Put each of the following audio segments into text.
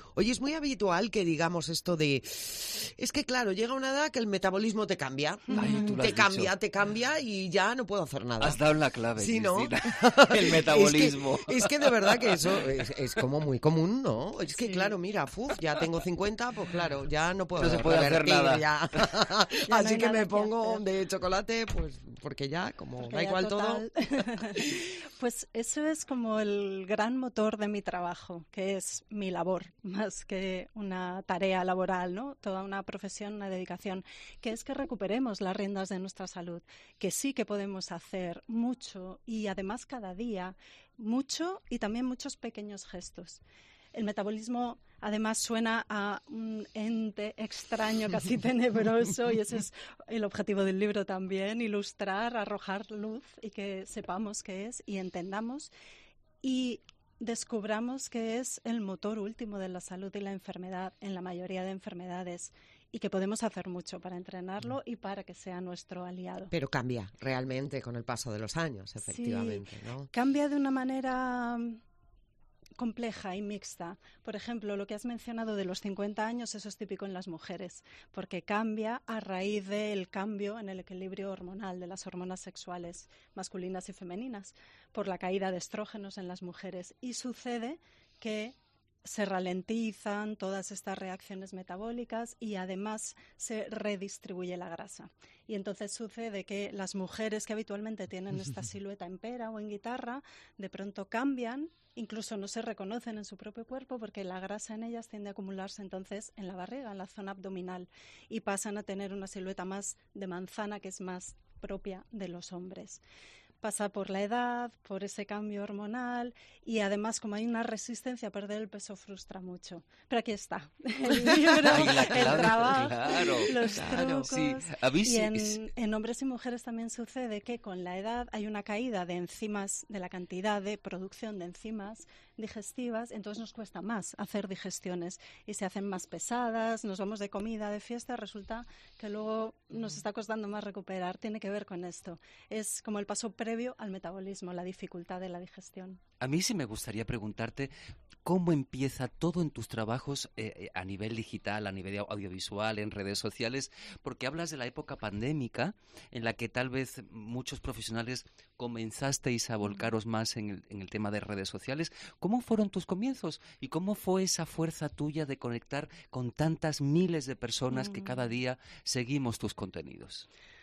Oye, es muy habitual que digamos esto de... Es que claro, llega una edad que el metabolismo te cambia. Ay, tú lo has dicho. Te cambia y ya no puedo hacer nada. Has dado en la clave, Sí, ¿no? Cristina. El metabolismo. Es que de verdad que eso es como muy común, ¿no? Es que Sí. claro, mira, ya tengo 50, pues claro, ya no puedo No se puede hacer revertir, nada. ya. Ya no Así hay que nada me que pongo hacer. de chocolate, pues porque ya, como Porque da ya igual total. todo. Pues eso es como el gran motor de mi trabajo, que es mi labor, más que una tarea laboral, ¿no? Toda una profesión, una dedicación, que es que recuperemos las riendas de nuestra salud, que sí que podemos hacer mucho y además cada día mucho y también muchos pequeños gestos. El metabolismo además suena a un ente extraño, casi tenebroso, y ese es el objetivo del libro también, ilustrar, arrojar luz y que sepamos qué es y entendamos y descubramos que es el motor último de la salud y la enfermedad en la mayoría de enfermedades y que podemos hacer mucho para entrenarlo y para que sea nuestro aliado. Pero cambia realmente con el paso de los años, efectivamente, Sí, ¿no? cambia de una manera compleja y mixta. Por ejemplo, lo que has mencionado de los 50 años, eso es típico en las mujeres, porque cambia a raíz del cambio en el equilibrio hormonal de las hormonas sexuales masculinas y femeninas, por la caída de estrógenos en las mujeres. Y sucede que se ralentizan todas estas reacciones metabólicas y además se redistribuye la grasa. Y entonces sucede que las mujeres que habitualmente tienen esta silueta en pera o en guitarra, de pronto cambian, incluso no se reconocen en su propio cuerpo porque la grasa en ellas tiende a acumularse entonces en la barriga, en la zona abdominal, y pasan a tener una silueta más de manzana que es más propia de los hombres. Pasa por la edad, por ese cambio hormonal y además como hay una resistencia a perder el peso frustra mucho. Pero aquí está, el libro, Ay, la clave, el trabajo, claro, los claro, trucos. sí. A mí Y sí, en hombres y mujeres también sucede que con la edad hay una caída de enzimas, de la cantidad de producción de enzimas digestivas, entonces nos cuesta más hacer digestiones y se hacen más pesadas, nos vamos de comida, de fiesta, resulta que luego nos está costando más recuperar. Tiene que ver con esto. Es como el paso previo al metabolismo, la dificultad de la digestión. A mí sí me gustaría preguntarte cómo empieza todo en tus trabajos a nivel digital, a nivel audiovisual, en redes sociales, porque hablas de la época pandémica en la que tal vez muchos profesionales comenzasteis a volcaros más en el tema de redes sociales. ¿Cómo fueron tus comienzos y cómo fue esa fuerza tuya de conectar con tantas miles de personas que cada día seguimos tus contenidos?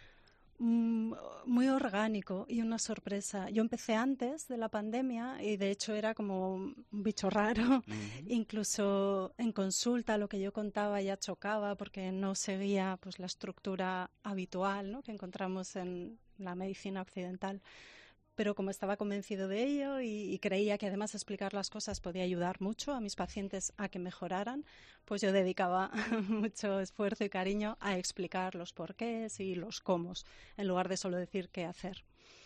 Muy orgánico y una sorpresa. Yo empecé antes de la pandemia y de hecho era como un bicho raro. Incluso en consulta lo que yo contaba ya chocaba porque no seguía pues la estructura habitual, ¿no?, que encontramos en la medicina occidental. Pero como estaba convencido de ello y creía que además explicar las cosas podía ayudar mucho a mis pacientes a que mejoraran, pues yo dedicaba mucho esfuerzo y cariño a explicar los porqués y los cómo, en lugar de solo decir qué hacer.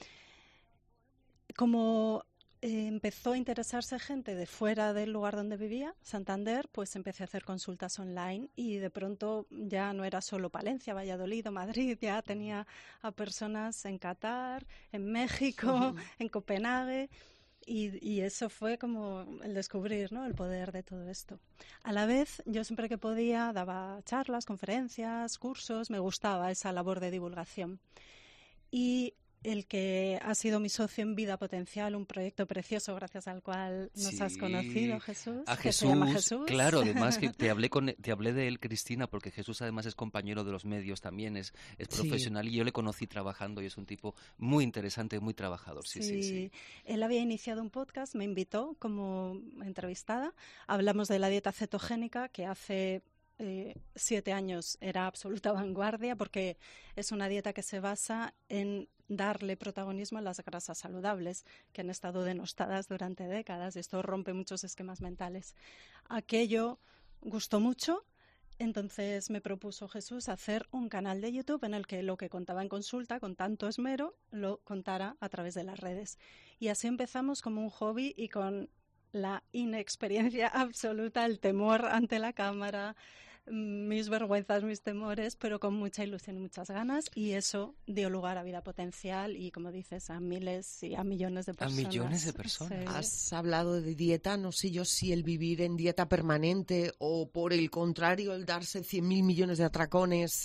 Como empezó a interesarse gente de fuera del lugar donde vivía, Santander, pues empecé a hacer consultas online y de pronto ya no era solo Palencia, Valladolid o Madrid, ya tenía a personas en Qatar, en México, en Copenhague. Y eso fue como el descubrir, ¿no?, el poder de todo esto. A la vez, yo siempre que podía daba charlas, conferencias, cursos, me gustaba esa labor de divulgación. Y el que ha sido mi socio en Vida Potencial, un proyecto precioso gracias al cual nos has conocido, Jesús, a que Jesús, se llama Jesús. claro, además que te hablé de él, Cristina, porque Jesús además es compañero de los medios también, es profesional y yo le conocí trabajando y es un tipo muy interesante, muy trabajador. Sí. Él había iniciado un podcast, me invitó como entrevistada, hablamos de la dieta cetogénica que hace 7 años era absoluta vanguardia porque es una dieta que se basa en darle protagonismo a las grasas saludables que han estado denostadas durante décadas y esto rompe muchos esquemas mentales. Aquello gustó mucho, entonces me propuso Jesús hacer un canal de YouTube en el que lo que contaba en consulta con tanto esmero lo contara a través de las redes. Y así empezamos como un hobby y con la inexperiencia absoluta, el temor ante la cámara, mis vergüenzas, mis temores, pero con mucha ilusión y muchas ganas, y eso dio lugar a vida potencial y, como dices, a miles y a millones de personas. A millones de personas. Sí. Has hablado de dieta, no sé yo si el vivir en dieta permanente o por el contrario el darse 100.000 millones de atracones.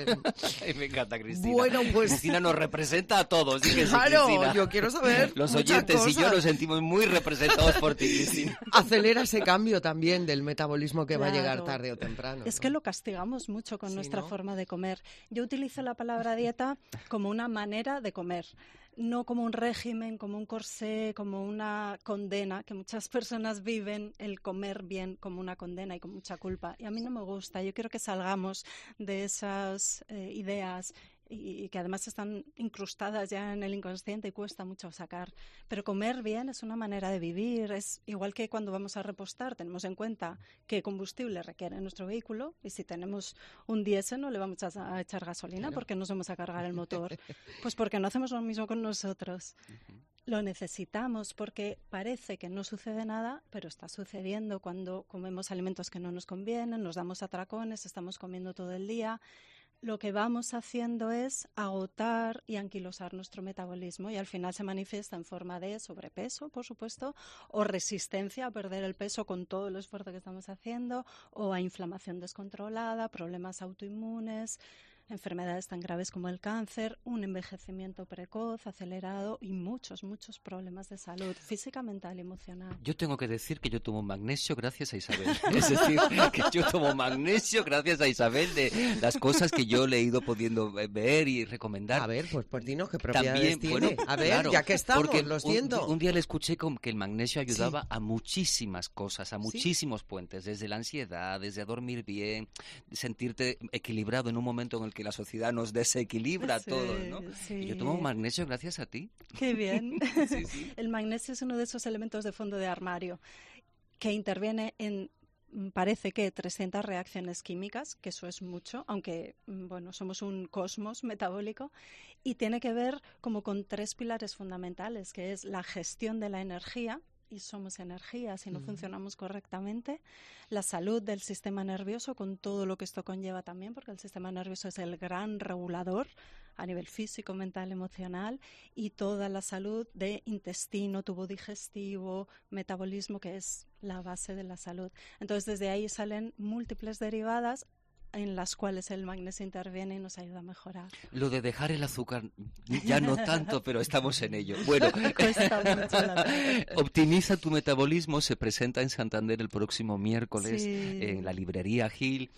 Me encanta Cristina. Bueno, pues Cristina nos representa a todos. Sí que sí, claro, Cristina. yo quiero saber. Los muchas oyentes y yo cosas. nos sentimos muy representados por ti, Cristina. Acelera ese cambio también del metabolismo que va a llegar Claro. tarde o temprano. Es ¿no? que lo castigamos mucho con Sí, nuestra ¿no? forma de comer. Yo utilizo la palabra dieta como una manera de comer, no como un régimen, como un corsé, como una condena, que muchas personas viven el comer bien como una condena y con mucha culpa. Y a mí no me gusta. Yo quiero que salgamos de esas ideas y que además están incrustadas ya en el inconsciente y cuesta mucho sacar. Pero comer bien es una manera de vivir, es igual que cuando vamos a repostar, tenemos en cuenta qué combustible requiere nuestro vehículo, y si tenemos un diésel no le vamos a echar gasolina porque nos vamos a cargar el motor. Pues porque no hacemos lo mismo con nosotros. Lo necesitamos porque parece que no sucede nada, pero está sucediendo cuando comemos alimentos que no nos convienen, nos damos atracones, estamos comiendo todo el día. Lo que vamos haciendo es agotar y anquilosar nuestro metabolismo, y al final se manifiesta en forma de sobrepeso, por supuesto, o resistencia a perder el peso con todo el esfuerzo que estamos haciendo, o a inflamación descontrolada, problemas autoinmunes, enfermedades tan graves como el cáncer, un envejecimiento precoz, acelerado y muchos problemas de salud física, mental y emocional. Yo tengo que decir que yo tomo magnesio gracias a Isabel. Es decir, que yo tomo magnesio gracias a Isabel de las cosas que yo le he ido pudiendo ver y recomendar. A ver, pues dinos qué propiedades También, tiene. bueno, A ver, claro, ya que estamos, porque lo siento. Un día le escuché que el magnesio ayudaba a muchísimas cosas, a ¿Sí? muchísimos puentes, desde la ansiedad, desde dormir bien, sentirte equilibrado en un momento en el que la sociedad nos desequilibra a Sí, todos, ¿no? sí. Y yo tomo magnesio gracias a ti. Qué bien. Sí, sí. El magnesio es uno de esos elementos de fondo de armario que interviene en, parece que 300 reacciones químicas, que eso es mucho, aunque bueno, somos un cosmos metabólico, y tiene que ver como con 3 pilares fundamentales, que es la gestión de la energía, y somos energía si no funcionamos correctamente, la salud del sistema nervioso con todo lo que esto conlleva también, porque el sistema nervioso es el gran regulador a nivel físico, mental, emocional, y toda la salud de intestino, tubo digestivo, metabolismo, que es la base de la salud. Entonces desde ahí salen múltiples derivadas en las cuales el magnesio interviene y nos ayuda a mejorar. Lo de dejar el azúcar ya no tanto, pero estamos en ello. Bueno, Cuesta mucho la verdad. Optimiza tu metabolismo se presenta en Santander el próximo miércoles Sí. en la librería Gil.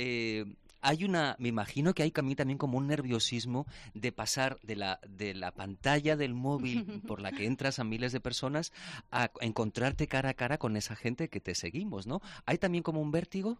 Hay me imagino que hay también como un nerviosismo de pasar de la pantalla del móvil por la que entras a miles de personas a encontrarte cara a cara con esa gente que te seguimos, ¿no? ¿Hay también como un vértigo?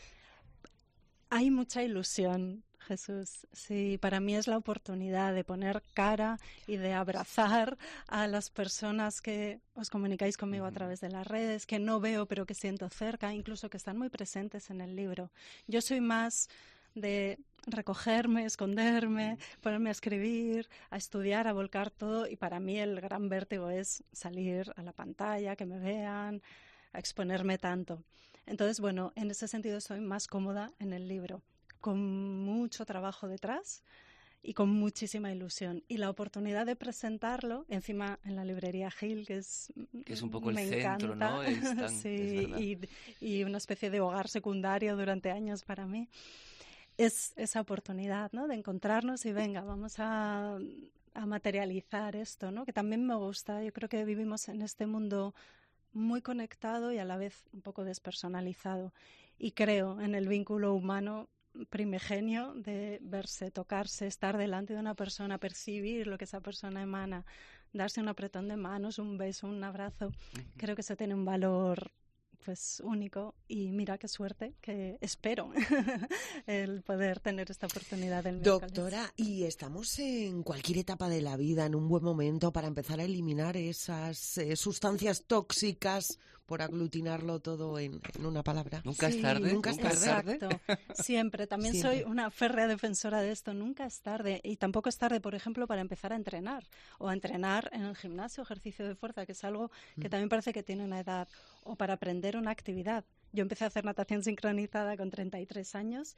Hay mucha ilusión, Jesús. Sí, para mí es la oportunidad de poner cara y de abrazar a las personas que os comunicáis conmigo a través de las redes, que no veo pero que siento cerca, incluso que están muy presentes en el libro. Yo soy más de recogerme, esconderme, ponerme a escribir, a estudiar, a volcar todo, y para mí el gran vértigo es salir a la pantalla, que me vean, a exponerme tanto. Entonces, bueno, en ese sentido estoy más cómoda en el libro, con mucho trabajo detrás y con muchísima ilusión. Y la oportunidad de presentarlo, encima en la librería Gil, que es un poco el me centro, encanta. ¿no? Sí, y una especie de hogar secundario durante años para mí. Es esa oportunidad, ¿no?, de encontrarnos y venga, vamos a materializar esto, ¿no?, que también me gusta. Yo creo que vivimos en este mundo muy conectado y a la vez un poco despersonalizado, y creo en el vínculo humano primigenio de verse, tocarse, estar delante de una persona, percibir lo que esa persona emana, darse un apretón de manos, un beso, un abrazo. Creo que eso tiene un valor pues único, y mira qué suerte que espero el poder tener esta oportunidad del miércoles. Doctora, ¿y estamos en cualquier etapa de la vida en un buen momento para empezar a eliminar esas sustancias tóxicas, por aglutinarlo todo en una palabra? ¿Nunca es tarde? ¿Nunca es tarde? Exacto. Siempre. También Siempre. soy una férrea defensora de esto. Nunca es tarde. Y tampoco es tarde, por ejemplo, para empezar a entrenar. O a entrenar en el gimnasio, ejercicio de fuerza, que es algo que también parece que tiene una edad. O para aprender una actividad. Yo empecé a hacer natación sincronizada con 33 años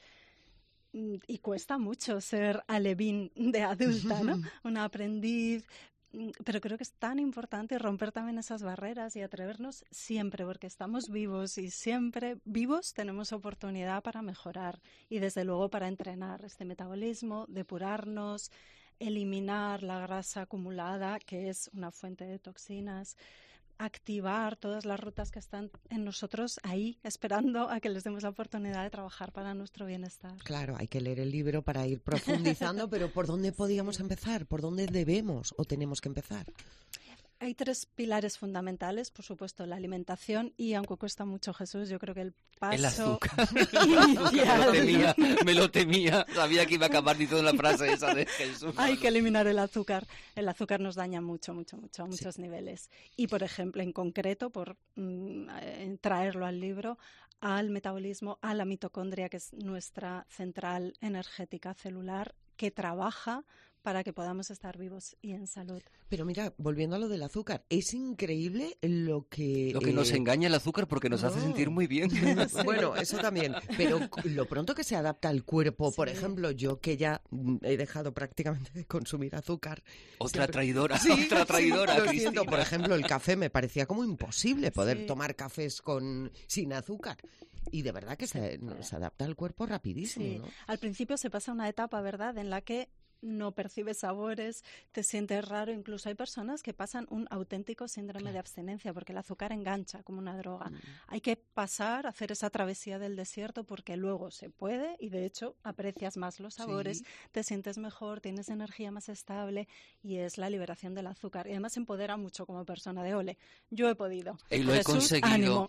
y cuesta mucho ser alevín de adulta, ¿no? Una aprendiz, pero creo que es tan importante romper también esas barreras y atrevernos siempre, porque estamos vivos y siempre vivos tenemos oportunidad para mejorar y desde luego para entrenar este metabolismo, depurarnos, eliminar la grasa acumulada, que es una fuente de toxinas, activar todas las rutas que están en nosotros ahí, esperando a que les demos la oportunidad de trabajar para nuestro bienestar. Claro, hay que leer el libro para ir profundizando, pero ¿por dónde podíamos empezar? ¿Por dónde debemos o tenemos que empezar? Hay 3 pilares fundamentales, por supuesto, la alimentación y, aunque cuesta mucho, Jesús, yo creo que el paso El azúcar. inicial... me lo temía. Sabía que iba a acabar diciendo la frase esa de Jesús. Hay que eliminar el azúcar. El azúcar nos daña mucho, mucho, mucho, a muchos niveles. Y, por ejemplo, en concreto, por traerlo al libro, al metabolismo, a la mitocondria, que es nuestra central energética celular, que trabaja para que podamos estar vivos y en salud. Pero mira, volviendo a lo del azúcar, es increíble lo que nos engaña el azúcar porque nos hace sentir muy bien. Bueno, eso también, pero lo pronto que se adapta al cuerpo, por ejemplo, yo que ya he dejado prácticamente de consumir azúcar. Otra traidora, Lo Cristina. siento, por ejemplo, el café me parecía como imposible poder tomar cafés sin azúcar. Y de verdad que se adapta al cuerpo rapidísimo, Sí. ¿no? Al principio se pasa una etapa, ¿verdad?, en la que no percibes sabores, te sientes raro. Incluso hay personas que pasan un auténtico síndrome de abstinencia porque el azúcar engancha como una droga. Hay que hacer esa travesía del desierto porque luego se puede y de hecho aprecias más los sabores, te sientes mejor, tienes energía más estable y es la liberación del azúcar. Y además empodera mucho como persona de ole. Yo he podido. Y lo he Jesús, conseguido. ánimo.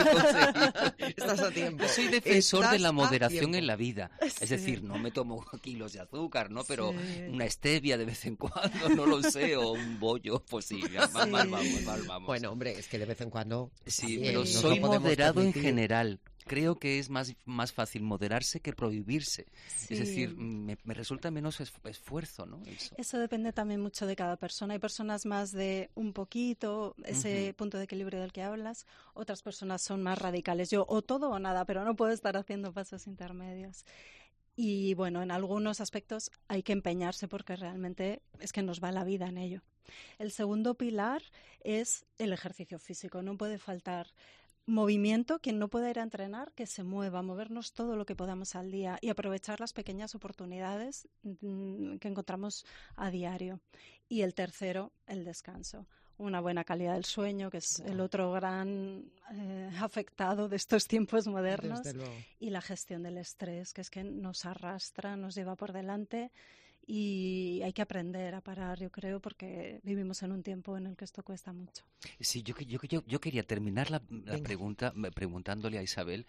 Estás a tiempo. Yo soy defensor de la moderación tiempo. en la vida. Es decir, no me tomo kilos de azúcar, ¿no? Pero una stevia de vez en cuando, no lo sé, o un bollo, pues sí, mal vamos. Bueno, hombre, es que de vez en cuando... Sí, también pero nos soy lo podemos moderado en permitir. general. Creo que es más fácil moderarse que prohibirse. Sí. Es decir, me resulta menos esfuerzo, ¿no? Eso depende también mucho de cada persona. Hay personas más de un poquito, ese punto de equilibrio del que hablas. Otras personas son más radicales. Yo o todo o nada, pero no puedo estar haciendo pasos intermedios. Y bueno, en algunos aspectos hay que empeñarse porque realmente es que nos va la vida en ello. El segundo pilar es el ejercicio físico. No puede faltar movimiento. Quien no pueda ir a entrenar, que se mueva, movernos todo lo que podamos al día y aprovechar las pequeñas oportunidades que encontramos a diario. Y el tercero, el descanso. Una buena calidad del sueño, que es el otro gran afectado de estos tiempos modernos, y la gestión del estrés, que es que nos arrastra, nos lleva por delante y hay que aprender a parar, yo creo, porque vivimos en un tiempo en el que esto cuesta mucho. Sí, yo quería terminar la pregunta preguntándole a Isabel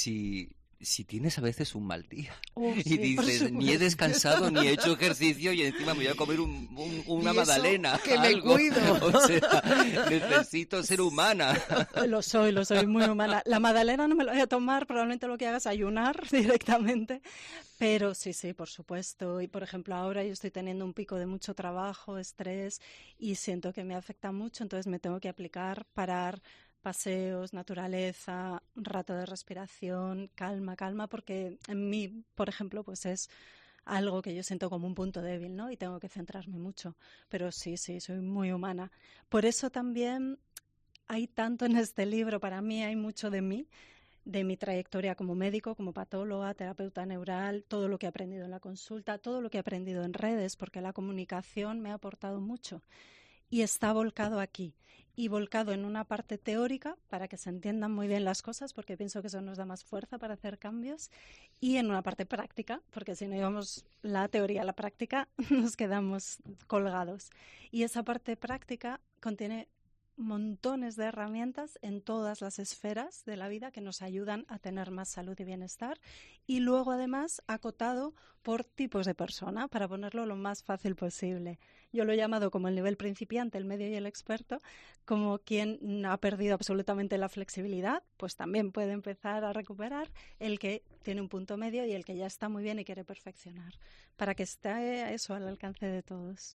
si tienes a veces un mal día y dices, ni he descansado, ni he hecho ejercicio y encima me voy a comer una magdalena. ¡Que me cuido! O sea, necesito ser humana. Lo soy muy humana. La magdalena no me la voy a tomar, probablemente lo que haga es ayunar directamente. Pero sí, por supuesto. Y, por ejemplo, ahora yo estoy teniendo un pico de mucho trabajo, estrés, y siento que me afecta mucho, entonces me tengo que aplicar, parar, paseos, naturaleza, un rato de respiración, calma, porque en mí, por ejemplo, pues es algo que yo siento como un punto débil, ¿no? Y tengo que centrarme mucho. Pero sí, soy muy humana. Por eso también hay tanto en este libro, para mí hay mucho de mí, de mi trayectoria como médico, como patóloga, terapeuta neural, todo lo que he aprendido en la consulta, todo lo que he aprendido en redes, porque la comunicación me ha aportado mucho. Y está volcado aquí, y volcado en una parte teórica para que se entiendan muy bien las cosas, porque pienso que eso nos da más fuerza para hacer cambios, y en una parte práctica, porque si no llevamos la teoría a la práctica, nos quedamos colgados. Y esa parte práctica contiene montones de herramientas en todas las esferas de la vida que nos ayudan a tener más salud y bienestar, y luego además acotado por tipos de persona para ponerlo lo más fácil posible. Yo lo he llamado como el nivel principiante, el medio y el experto. Como quien ha perdido absolutamente la flexibilidad, pues también puede empezar a recuperar, el que tiene un punto medio y el que ya está muy bien y quiere perfeccionar, para que esté eso al alcance de todos.